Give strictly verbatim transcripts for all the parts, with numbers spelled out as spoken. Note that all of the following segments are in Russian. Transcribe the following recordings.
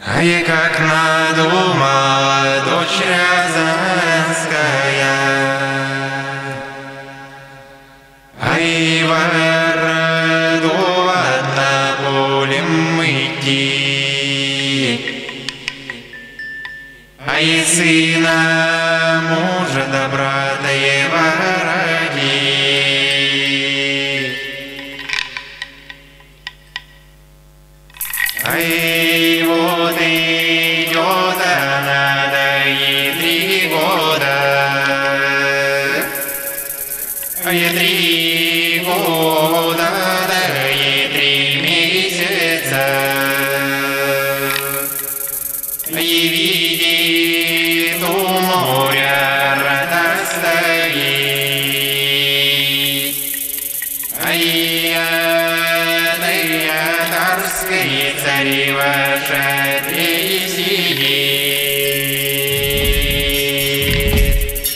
Ай, как надумала дочь Рязанская, ай, в Орду одна полем идти, ай, сына мужа да брата его родить. Ай, вот идет она, да ей три года, ай, три года, да ей три месяца. Ай, видит у моря рата стоит, ай, царской царева шатре сидит.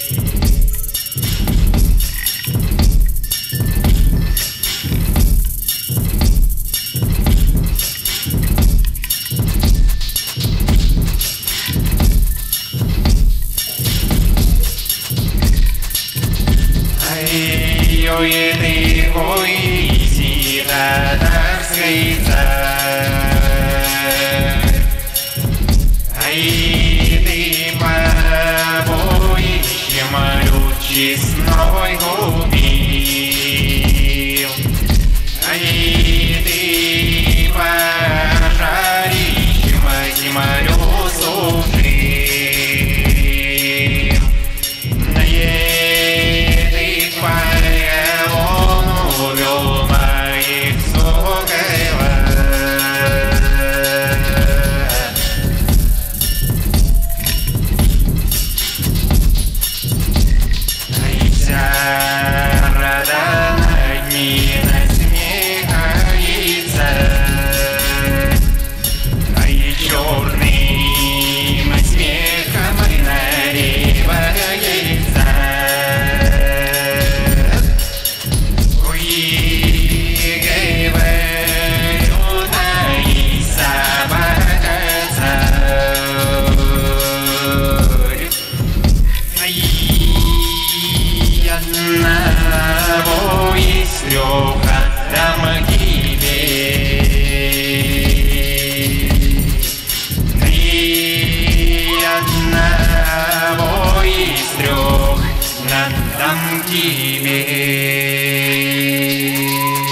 Ой, ты, ой, сида царской царь, ай, ты побоищем люд честной губил, ай, ты пожарищем землю сушил, на еды он увел моих сокола. Ай, вся рода над ней насмехается, ай, черным смехом наливается. Ой, говорю, ай, собака царь, ай, одного из трех отдам гибель, и одного из трех отдам гибель.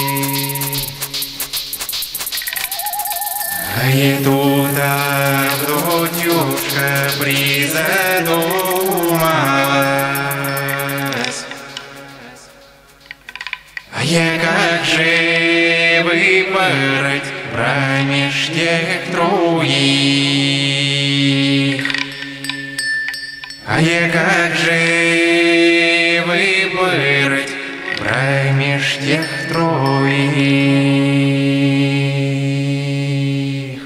Ай, тут Авдотьюшка призадумалась, ай, как же выбрать промеж тех троих, ай, как же выбрать промеж тех троих.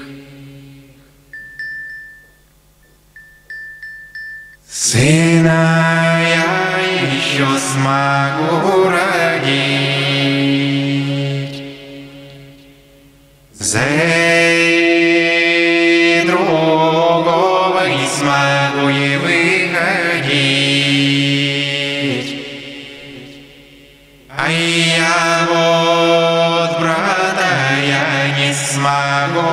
Сына я еще смогу родить, за другого не смогу и выходить, а я вот брата я не смогу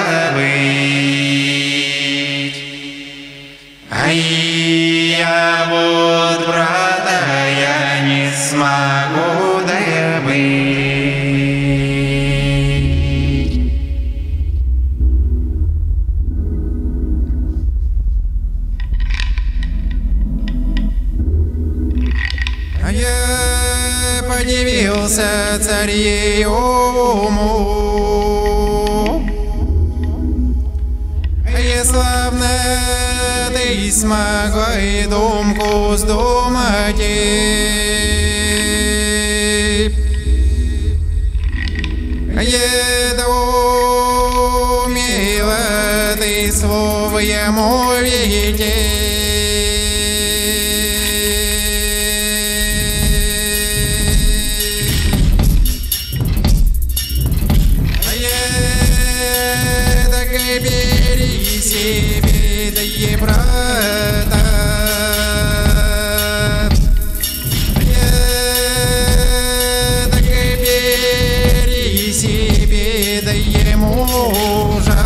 добыть, а я вот брата я не смогу добыть. А я подивился царевому, и славно ты смогла и думку сдумать, едоумела ты слово ему видеть. Бери себе, да и брата. Да бери себе, да и мужа.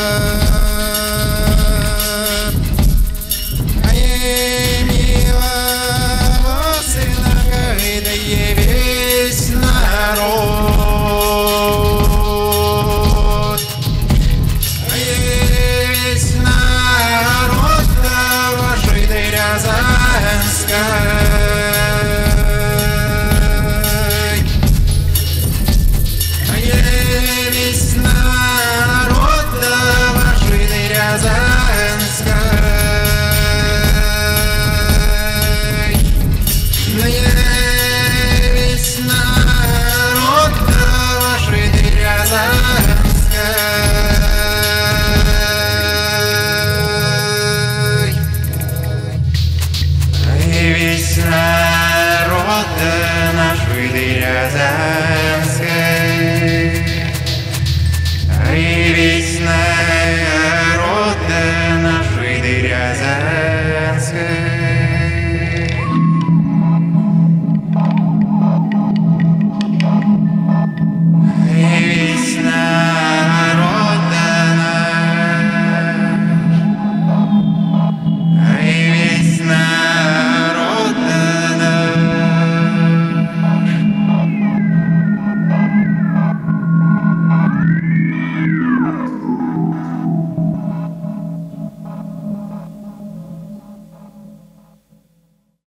А и милого сына, да и весь народ. А весь народ вашей Рязанской. Весь народ вашей Рязанской. Весь народ вашей Рязанской. Весь народ нашей Рязанской.